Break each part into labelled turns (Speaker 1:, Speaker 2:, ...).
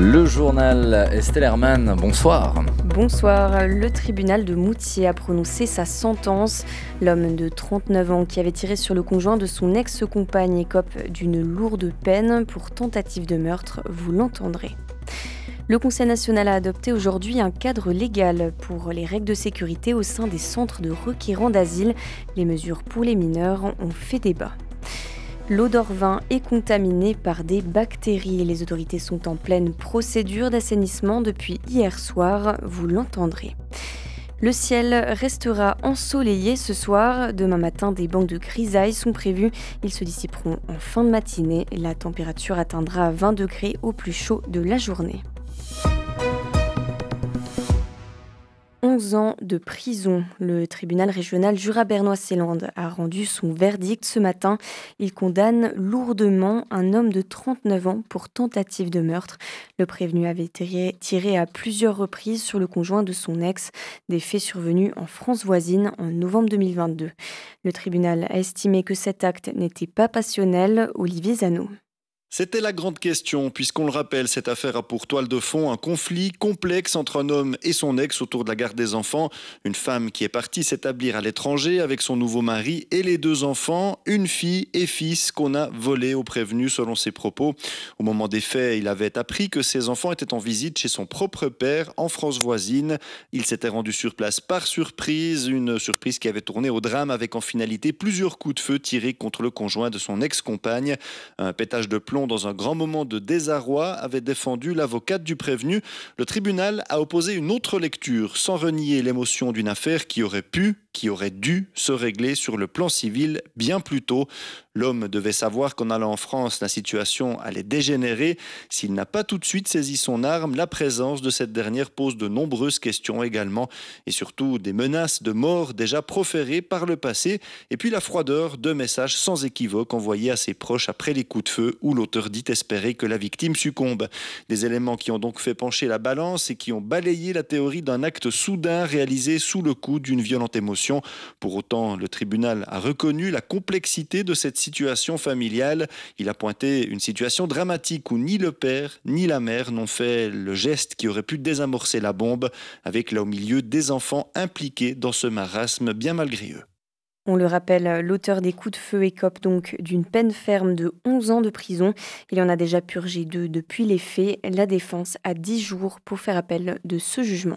Speaker 1: Le journal Estelle Hermann, bonsoir.
Speaker 2: Bonsoir. Le tribunal de Moutier a prononcé sa sentence. L'homme de 39 ans qui avait tiré sur le conjoint de son ex-compagne écope d'une lourde peine pour tentative de meurtre, vous l'entendrez. Le Conseil national a adopté aujourd'hui un cadre légal pour les règles de sécurité au sein des centres de requérants d'asile. Les mesures pour les mineurs ont fait débat. L'eau d'Orvin est contaminée par des bactéries. Les autorités sont en pleine procédure d'assainissement depuis hier soir, vous l'entendrez. Le ciel restera ensoleillé ce soir. Demain matin, des bancs de grisailles sont prévus. Ils se dissiperont en fin de matinée. La température atteindra 20 degrés au plus chaud de la journée. 11 ans de prison. Le tribunal régional Jura-Bernois-Seeland a rendu son verdict ce matin. Il condamne lourdement un homme de 39 ans pour tentative de meurtre. Le prévenu avait tiré à plusieurs reprises sur le conjoint de son ex, des faits survenus en France voisine en novembre 2022. Le tribunal a estimé que cet acte n'était pas passionnel. Olivier Zano.
Speaker 3: C'était la grande question, puisqu'on le rappelle, cette affaire a pour toile de fond un conflit complexe entre un homme et son ex autour de la garde des enfants. Une femme qui est partie s'établir à l'étranger avec son nouveau mari et les 2 enfants, une fille et fils qu'on a volés au prévenu selon ses propos. Au moment des faits, il avait appris que ses enfants étaient en visite chez son propre père en France voisine. Il s'était rendu sur place par surprise, une surprise qui avait tourné au drame avec en finalité plusieurs coups de feu tirés contre le conjoint de son ex-compagne. Un pétage de plomb dans un grand moment de désarroi, avait défendu l'avocate du prévenu. Le tribunal a opposé une autre lecture, sans renier l'émotion d'une affaire qui aurait dû se régler sur le plan civil bien plus tôt. L'homme devait savoir qu'en allant en France, la situation allait dégénérer. S'il n'a pas tout de suite saisi son arme, la présence de cette dernière pose de nombreuses questions également, et surtout des menaces de mort déjà proférées par le passé, et puis la froideur de messages sans équivoque envoyés à ses proches après les coups de feu où l'auteur dit espérer que la victime succombe. Des éléments qui ont donc fait pencher la balance et qui ont balayé la théorie d'un acte soudain réalisé sous le coup d'une violente émotion. Pour autant, le tribunal a reconnu la complexité de cette situation familiale. Il a pointé une situation dramatique où ni le père ni la mère n'ont fait le geste qui aurait pu désamorcer la bombe, avec là au milieu des enfants impliqués dans ce marasme bien malgré eux.
Speaker 2: On le rappelle, l'auteur des coups de feu écope donc d'une peine ferme de 11 ans de prison. Il en a déjà purgé 2 depuis les faits. La défense a 10 jours pour faire appel de ce jugement.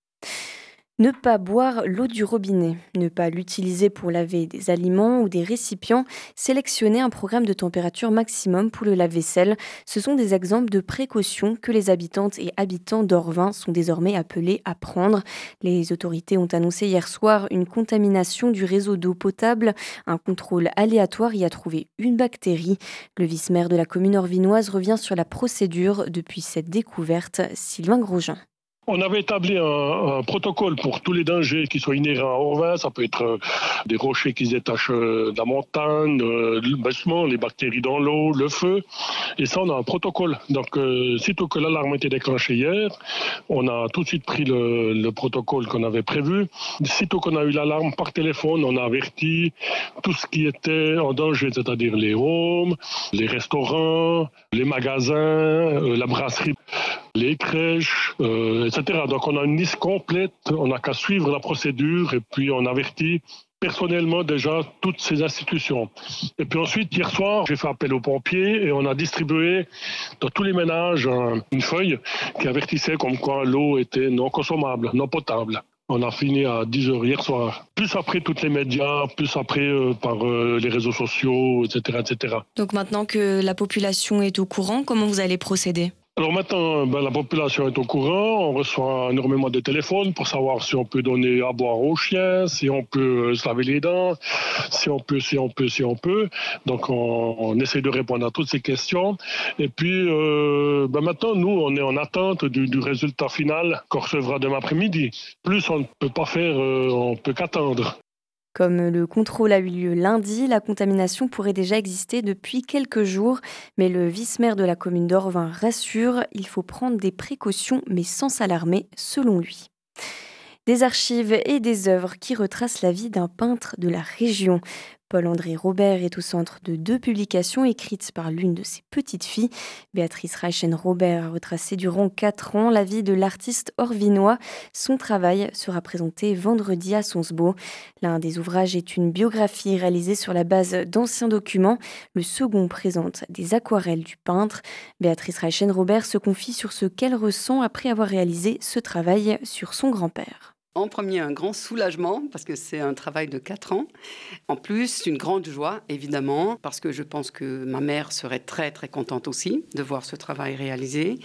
Speaker 2: Ne pas boire l'eau du robinet, ne pas l'utiliser pour laver des aliments ou des récipients, sélectionner un programme de température maximum pour le lave-vaisselle. Ce sont des exemples de précautions que les habitantes et habitants d'Orvin sont désormais appelés à prendre. Les autorités ont annoncé hier soir une contamination du réseau d'eau potable. Un contrôle aléatoire y a trouvé une bactérie. Le vice-maire de la commune orvinoise revient sur la procédure depuis cette découverte. Sylvain Grosjean.
Speaker 4: On avait établi un protocole pour tous les dangers qui sont inhérents à Orvin. Ça peut être des rochers qui se détachent de la montagne, justement, les bactéries dans l'eau, le feu. Et ça, on a un protocole. Donc, sitôt que l'alarme a été déclenchée hier, on a tout de suite pris le protocole qu'on avait prévu. Sitôt qu'on a eu l'alarme par téléphone, on a averti tout ce qui était en danger, c'est-à-dire les homes, les restaurants, les magasins, la brasserie, les crèches, etc. Donc on a une liste complète, on n'a qu'à suivre la procédure et puis on avertit personnellement déjà toutes ces institutions. Et puis ensuite, hier soir, j'ai fait appel aux pompiers et on a distribué dans tous les ménages une feuille qui avertissait comme quoi l'eau était non consommable, non potable. On a fini à 10h hier soir. Plus après toutes les médias, plus après par les réseaux sociaux, etc., etc.
Speaker 2: Donc maintenant que la population est au courant, comment vous allez procéder ?
Speaker 4: Alors maintenant, la population est au courant, on reçoit énormément de téléphones pour savoir si on peut donner à boire aux chiens, si on peut se laver les dents, si on peut. Donc on essaie de répondre à toutes ces questions. Et puis maintenant, nous, on est en attente du résultat final qu'on recevra demain après-midi. Plus on ne peut pas faire, on peut qu'attendre.
Speaker 2: Comme le contrôle a eu lieu lundi, la contamination pourrait déjà exister depuis quelques jours. Mais le vice-maire de la commune d'Orvin rassure, il faut prendre des précautions mais sans s'alarmer, selon lui. Des archives et des œuvres qui retracent la vie d'un peintre de la région. Paul-André Robert est au centre de 2 publications écrites par l'une de ses petites filles. Béatrice Reichen-Robert a retracé durant 4 ans la vie de l'artiste orvinois. Son travail sera présenté vendredi à Sonsbeau. L'un des ouvrages est une biographie réalisée sur la base d'anciens documents. Le second présente des aquarelles du peintre. Béatrice Reichen-Robert se confie sur ce qu'elle ressent après avoir réalisé ce travail sur son grand-père.
Speaker 5: En premier, un grand soulagement, parce que c'est un travail de 4 ans. En plus, une grande joie, évidemment, parce que je pense que ma mère serait très, très contente aussi de voir ce travail réalisé.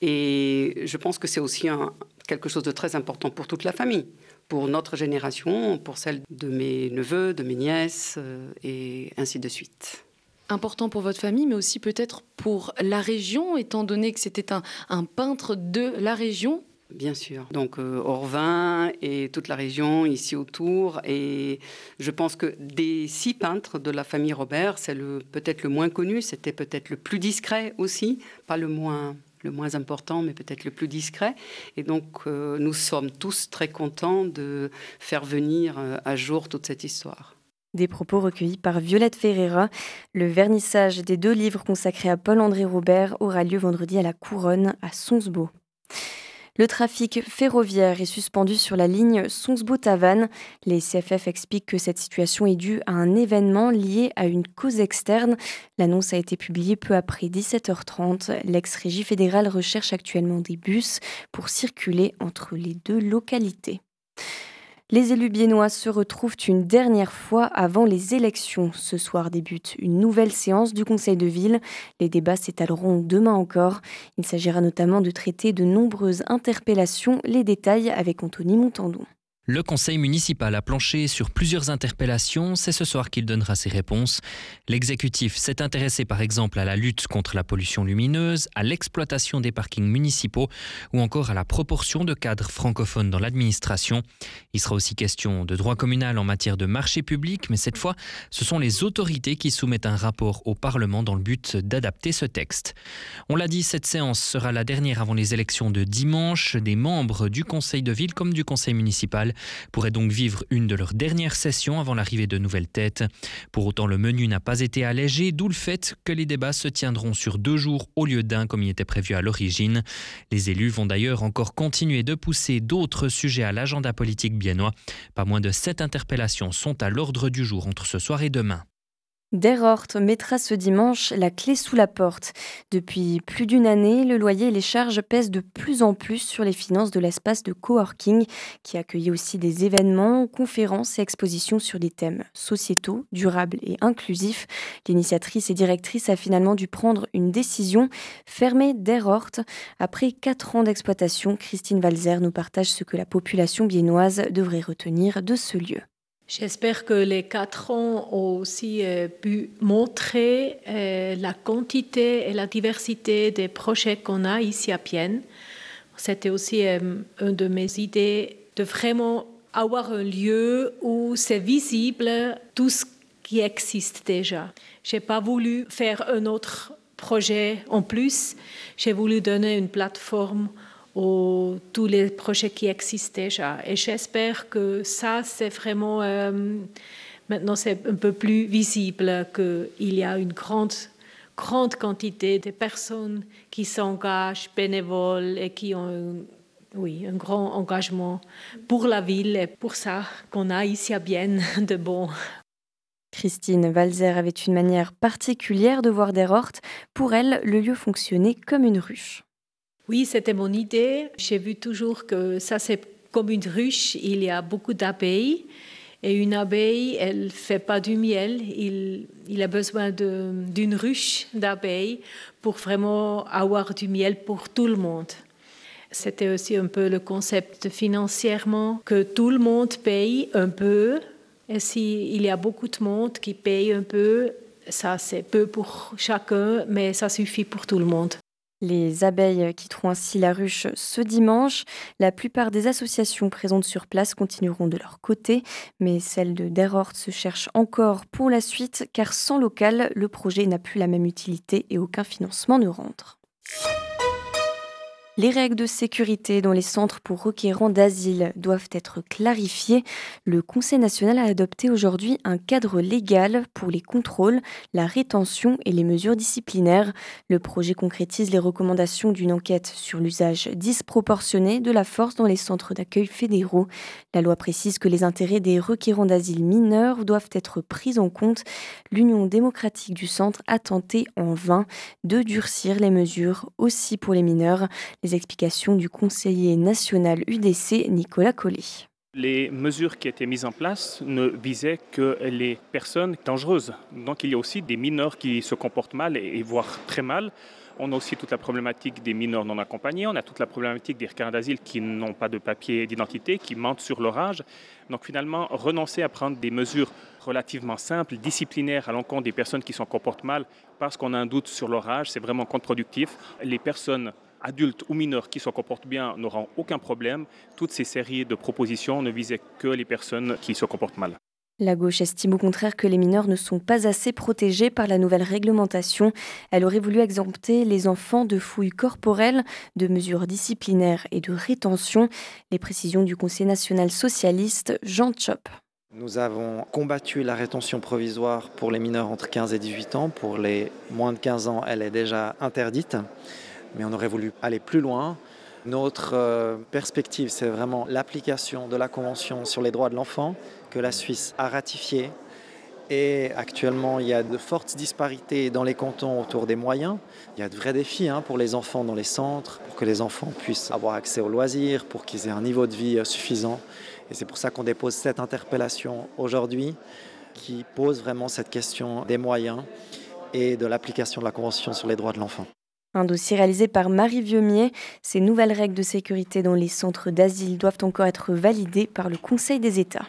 Speaker 5: Et je pense que c'est aussi quelque chose de très important pour toute la famille, pour notre génération, pour celle de mes neveux, de mes nièces, et ainsi de suite.
Speaker 6: Important pour votre famille, mais aussi peut-être pour la région, étant donné que c'était un peintre de la région.
Speaker 5: Bien sûr. Donc Orvin et toute la région ici autour. Et je pense que des 6 peintres de la famille Robert, c'est peut-être le moins connu, c'était peut-être le plus discret aussi, pas le moins important, mais peut-être le plus discret. Et donc nous sommes tous très contents de faire venir à jour toute cette histoire.
Speaker 2: Des propos recueillis par Violette Ferreira. Le vernissage des 2 livres consacrés à Paul-André Robert aura lieu vendredi à la Couronne à Sonsbeau. Le trafic ferroviaire est suspendu sur la ligne Sonsbeau-Tavannes. Les CFF expliquent que cette situation est due à un événement lié à une cause externe. L'annonce a été publiée peu après 17h30. L'ex-régie fédérale recherche actuellement des bus pour circuler entre les 2 localités. Les élus biennois se retrouvent une dernière fois avant les élections. Ce soir débute une nouvelle séance du Conseil de ville. Les débats s'étaleront demain encore. Il s'agira notamment de traiter de nombreuses interpellations. Les détails avec Anthony Montandon.
Speaker 7: Le conseil municipal a planché sur plusieurs interpellations. C'est ce soir qu'il donnera ses réponses. L'exécutif s'est intéressé par exemple à la lutte contre la pollution lumineuse, à l'exploitation des parkings municipaux ou encore à la proportion de cadres francophones dans l'administration. Il sera aussi question de droit communal en matière de marché public, mais cette fois, ce sont les autorités qui soumettent un rapport au Parlement dans le but d'adapter ce texte. On l'a dit, cette séance sera la dernière avant les élections de dimanche. Des membres du conseil de ville comme du conseil municipal pourraient donc vivre une de leurs dernières sessions avant l'arrivée de nouvelles têtes. Pour autant, le menu n'a pas été allégé, d'où le fait que les débats se tiendront sur 2 jours au lieu d'1 comme il était prévu à l'origine. Les élus vont d'ailleurs encore continuer de pousser d'autres sujets à l'agenda politique biennois. Pas moins de 7 interpellations sont à l'ordre du jour entre ce soir et demain.
Speaker 2: Der Hort mettra ce dimanche la clé sous la porte. Depuis plus d'une année, le loyer et les charges pèsent de plus en plus sur les finances de l'espace de coworking, qui accueille aussi des événements, conférences et expositions sur des thèmes sociétaux, durables et inclusifs. L'initiatrice et directrice a finalement dû prendre une décision, fermer Der Hort. Après 4 ans d'exploitation, Christine Walzer nous partage ce que la population biennoise devrait retenir de ce lieu.
Speaker 8: J'espère que les 4 ans ont aussi pu montrer la quantité et la diversité des projets qu'on a ici à Bienne. C'était aussi une de mes idées de vraiment avoir un lieu où c'est visible tout ce qui existe déjà. Je n'ai pas voulu faire un autre projet en plus. J'ai voulu donner une plateforme tous les projets qui existent déjà. Et j'espère que ça, c'est vraiment... maintenant, c'est un peu plus visible qu'il y a une grande quantité de personnes qui s'engagent, bénévoles, et qui ont un grand engagement pour la ville et pour ça qu'on a ici à Bienne de bon.
Speaker 2: Christine Walzer avait une manière particulière de voir Der Hort. Pour elle, le lieu fonctionnait comme une ruche.
Speaker 8: Oui, c'était mon idée. J'ai vu toujours que ça, c'est comme une ruche. Il y a beaucoup d'abeilles. Et une abeille, elle ne fait pas du miel. Il a besoin d'une ruche d'abeilles pour vraiment avoir du miel pour tout le monde. C'était aussi un peu le concept financièrement, que tout le monde paye un peu. Et s'il y a beaucoup de monde qui paye un peu, ça c'est peu pour chacun, mais ça suffit pour tout le monde.
Speaker 2: Les abeilles quitteront ainsi la ruche ce dimanche. La plupart des associations présentes sur place continueront de leur côté, mais celle de Der Hort se cherche encore pour la suite, car sans local, le projet n'a plus la même utilité et aucun financement ne rentre. Les règles de sécurité dans les centres pour requérants d'asile doivent être clarifiées. Le Conseil national a adopté aujourd'hui un cadre légal pour les contrôles, la rétention et les mesures disciplinaires. Le projet concrétise les recommandations d'une enquête sur l'usage disproportionné de la force dans les centres d'accueil fédéraux. La loi précise que les intérêts des requérants d'asile mineurs doivent être pris en compte. L'Union démocratique du centre a tenté en vain de durcir les mesures aussi pour les mineurs. Les explications du conseiller national UDC, Nicolas Collet.
Speaker 9: Les mesures qui étaient mises en place ne visaient que les personnes dangereuses. Donc il y a aussi des mineurs qui se comportent mal et voire très mal. On a aussi toute la problématique des mineurs non accompagnés. On a toute la problématique des requérants d'asile qui n'ont pas de papier d'identité, qui mentent sur leur âge. Donc finalement, renoncer à prendre des mesures relativement simples, disciplinaires à l'encontre des personnes qui se comportent mal parce qu'on a un doute sur leur âge, c'est vraiment contre-productif. Les personnes adultes ou mineurs qui se comportent bien n'auront aucun problème. Toutes ces séries de propositions ne visaient que les personnes qui se comportent mal.
Speaker 2: La gauche estime au contraire que les mineurs ne sont pas assez protégés par la nouvelle réglementation. Elle aurait voulu exempter les enfants de fouilles corporelles, de mesures disciplinaires et de rétention. Les précisions du Conseil national socialiste, Jean Tchop.
Speaker 10: Nous avons combattu la rétention provisoire pour les mineurs entre 15 et 18 ans. Pour les moins de 15 ans, elle est déjà interdite. Mais on aurait voulu aller plus loin. Notre perspective, c'est vraiment l'application de la Convention sur les droits de l'enfant que la Suisse a ratifiée. Et actuellement, il y a de fortes disparités dans les cantons autour des moyens. Il y a de vrais défis pour les enfants dans les centres, pour que les enfants puissent avoir accès aux loisirs, pour qu'ils aient un niveau de vie suffisant. Et c'est pour ça qu'on dépose cette interpellation aujourd'hui qui pose vraiment cette question des moyens et de l'application de la Convention sur les droits de l'enfant.
Speaker 2: Un dossier réalisé par Marie Vieumier. Ces nouvelles règles de sécurité dans les centres d'asile doivent encore être validées par le Conseil des États.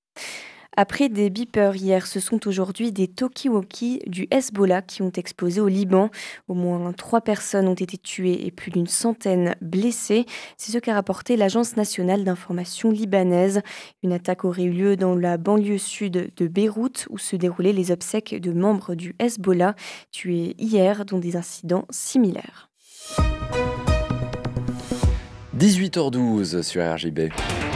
Speaker 2: Après des beepers hier, ce sont aujourd'hui des talkie-walkie du Hezbollah qui ont explosé au Liban. Au moins 3 personnes ont été tuées et plus d'une centaine blessées. C'est ce qu'a rapporté l'Agence nationale d'information libanaise. Une attaque aurait eu lieu dans la banlieue sud de Beyrouth où se déroulaient les obsèques de membres du Hezbollah tués hier dans des incidents similaires.
Speaker 1: 18h12 sur RJB.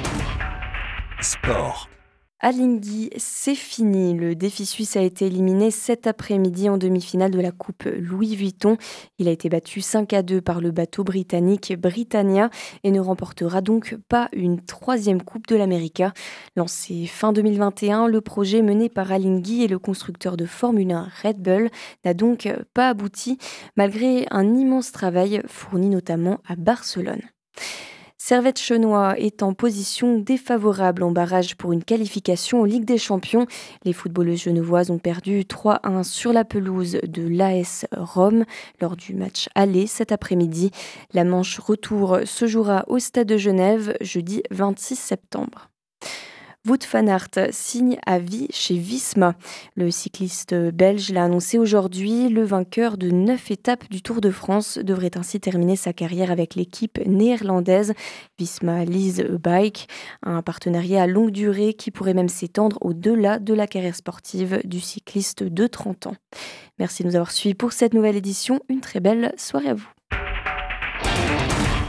Speaker 1: Sport.
Speaker 2: À Lingui, c'est fini. Le défi suisse a été éliminé cet après-midi en demi-finale de la Coupe Louis Vuitton. Il a été battu 5-2 par le bateau britannique Britannia et ne remportera donc pas une 3e Coupe de l'América. Lancé fin 2021, le projet mené par Alinghi et le constructeur de Formule 1 Red Bull n'a donc pas abouti, malgré un immense travail fourni notamment à Barcelone. Servette Chenois est en position défavorable en barrage pour une qualification en Ligue des Champions. Les footballeuses genevoises ont perdu 3-1 sur la pelouse de l'AS Rome lors du match aller cet après-midi. La manche retour se jouera au Stade de Genève jeudi 26 septembre. Wout van Aert signe à vie chez Visma. Le cycliste belge l'a annoncé aujourd'hui. Le vainqueur de 9 étapes du Tour de France devrait ainsi terminer sa carrière avec l'équipe néerlandaise Visma Lease a Bike, un partenariat à longue durée qui pourrait même s'étendre au-delà de la carrière sportive du cycliste de 30 ans. Merci de nous avoir suivis pour cette nouvelle édition. Une très belle soirée à vous.